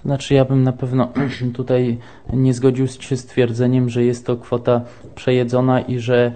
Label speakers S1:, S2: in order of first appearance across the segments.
S1: Znaczy ja bym na pewno tutaj nie zgodził się z twierdzeniem, że jest to kwota przejedzona i że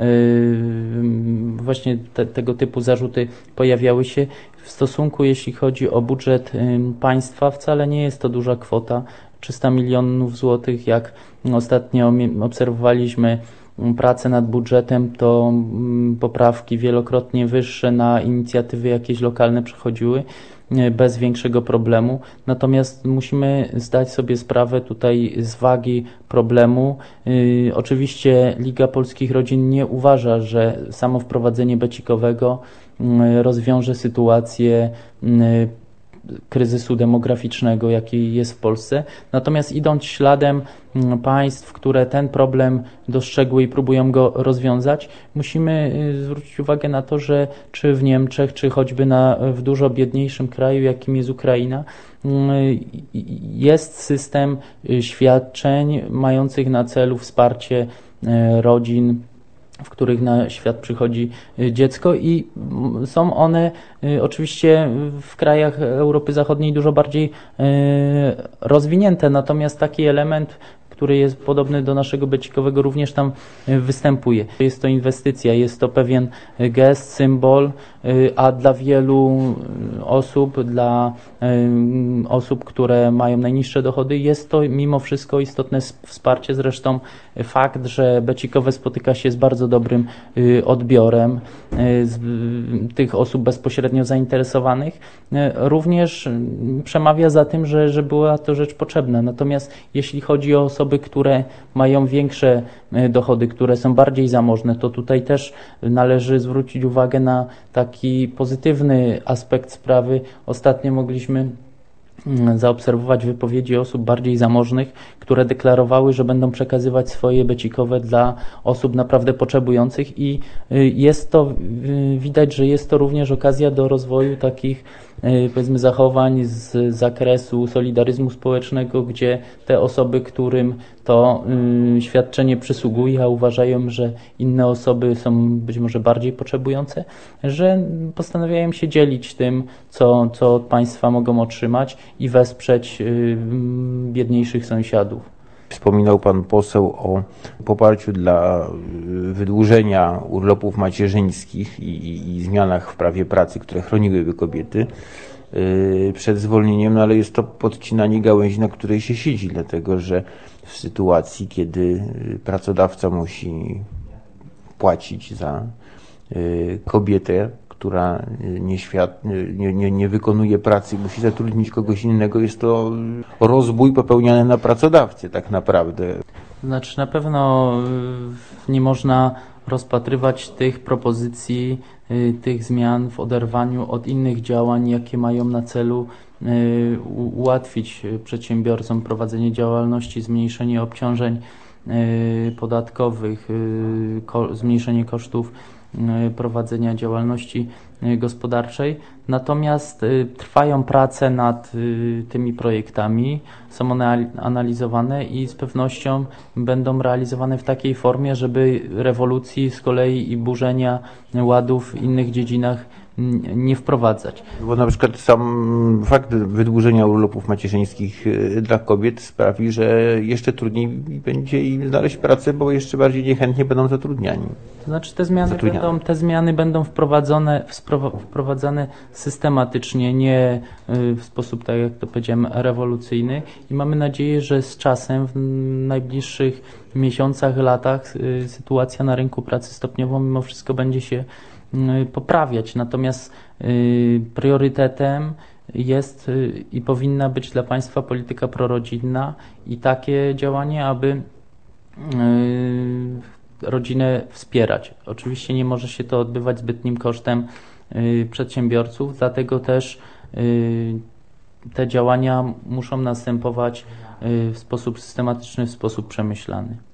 S1: właśnie tego typu zarzuty pojawiały się. W stosunku, jeśli chodzi o budżet państwa, wcale nie jest to duża kwota. 300 milionów złotych, jak ostatnio obserwowaliśmy pracę nad budżetem, to poprawki wielokrotnie wyższe na inicjatywy jakieś lokalne przechodziły bez większego problemu. Natomiast musimy zdać sobie sprawę tutaj z wagi problemu. Oczywiście Liga Polskich Rodzin nie uważa, że samo wprowadzenie becikowego rozwiąże sytuację kryzysu demograficznego, jaki jest w Polsce. Natomiast idąc śladem państw, które ten problem dostrzegły i próbują go rozwiązać, musimy zwrócić uwagę na to, że czy w Niemczech, czy choćby w dużo biedniejszym kraju, jakim jest Ukraina, jest system świadczeń mających na celu wsparcie rodzin, w których na świat przychodzi dziecko, i są one oczywiście w krajach Europy Zachodniej dużo bardziej rozwinięte, natomiast taki element, który jest podobny do naszego becikowego, również tam występuje. Jest to inwestycja, jest to pewien gest, symbol, a dla wielu osób, które mają najniższe dochody, jest to mimo wszystko istotne wsparcie. Zresztą fakt, że becikowe spotyka się z bardzo dobrym odbiorem tych osób bezpośrednio zainteresowanych, również przemawia za tym, że była to rzecz potrzebna. Natomiast jeśli chodzi o osoby, które mają większe dochody, które są bardziej zamożne, to tutaj też należy zwrócić uwagę na taki pozytywny aspekt sprawy. Ostatnio mogliśmy zaobserwować wypowiedzi osób bardziej zamożnych, które deklarowały, że będą przekazywać swoje becikowe dla osób naprawdę potrzebujących, i widać, że jest to również okazja do rozwoju takich, powiedzmy, zachowań z zakresu solidaryzmu społecznego, gdzie te osoby, którym to świadczenie przysługuje, a uważają, że inne osoby są być może bardziej potrzebujące, że postanawiają się dzielić tym, co od państwa mogą otrzymać, i wesprzeć biedniejszych sąsiadów.
S2: Wspominał pan poseł o poparciu dla wydłużenia urlopów macierzyńskich i zmianach w prawie pracy, które chroniłyby kobiety przed zwolnieniem, no ale jest to podcinanie gałęzi, na której się siedzi, dlatego że w sytuacji, kiedy pracodawca musi płacić za kobietę, która nie wykonuje pracy, musi zatrudnić kogoś innego, jest to rozbój popełniany na pracodawcy tak naprawdę.
S1: Znaczy, na pewno nie można rozpatrywać tych propozycji, tych zmian w oderwaniu od innych działań, jakie mają na celu ułatwić przedsiębiorcom prowadzenie działalności, zmniejszenie obciążeń podatkowych, zmniejszenie kosztów prowadzenia działalności gospodarczej. Natomiast trwają prace nad tymi projektami, są one analizowane i z pewnością będą realizowane w takiej formie, żeby rewolucji z kolei i burzenia ładów w innych dziedzinach nie wprowadzać.
S2: Bo na przykład sam fakt wydłużenia urlopów macierzyńskich dla kobiet sprawi, że jeszcze trudniej będzie im znaleźć pracę, bo jeszcze bardziej niechętnie będą zatrudniani.
S1: To znaczy te zmiany będą wprowadzane systematycznie, nie w sposób, tak jak to powiedziałem, rewolucyjny, i mamy nadzieję, że z czasem, w najbliższych miesiącach, latach sytuacja na rynku pracy stopniowo mimo wszystko będzie się poprawiać. Natomiast priorytetem jest i powinna być dla państwa polityka prorodzinna i takie działanie, aby rodzinę wspierać. Oczywiście nie może się to odbywać zbytnim kosztem przedsiębiorców, dlatego też te działania muszą następować w sposób systematyczny, w sposób przemyślany.